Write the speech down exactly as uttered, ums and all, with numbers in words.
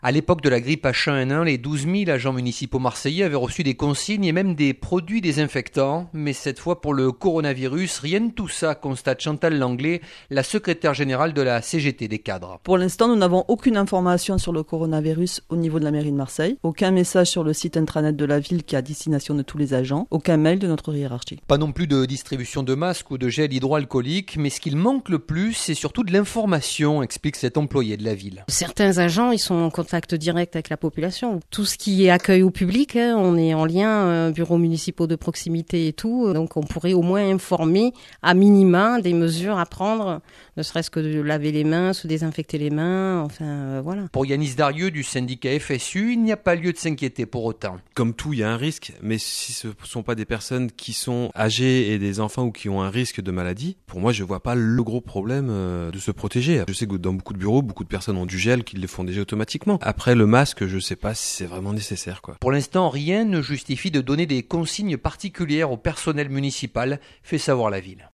À l'époque de la grippe H un N un, les douze mille agents municipaux marseillais avaient reçu des consignes et même des produits désinfectants. Mais cette fois, pour le coronavirus, rien de tout ça, constate Chantal Langlais, la secrétaire générale de la C G T des cadres. Pour l'instant, nous n'avons aucune information sur le coronavirus au niveau de la mairie de Marseille. Aucun message sur le site intranet de la ville qui est à destination de tous les agents. Aucun mail de notre hiérarchie. Pas non plus de distribution de masques ou de gel hydroalcoolique, mais ce qu'il manque le plus, c'est surtout de l'information, explique cet employé de la ville. Certains agents, ils sont en contact direct avec la population. Tout ce qui est accueil au public, hein, on est en lien, euh, bureaux municipaux de proximité et tout, donc on pourrait au moins informer à minima des mesures à prendre, ne serait-ce que de laver les mains, se désinfecter les mains, enfin euh, voilà. Pour Yanis Darieux du syndicat F S U, il n'y a pas lieu de s'inquiéter pour autant. Comme tout, il y a un risque, mais si ce ne sont pas des personnes qui sont âgées et des enfants ou qui ont un risque de maladie, pour moi je vois pas le gros problème euh, de se protéger. Je sais que dans beaucoup de bureaux, beaucoup de personnes ont du gel qui le font déjà automatiquement. Après, le masque, je sais pas si c'est vraiment nécessaire, quoi. Pour l'instant, rien ne justifie de donner des consignes particulières au personnel municipal, fait savoir la ville.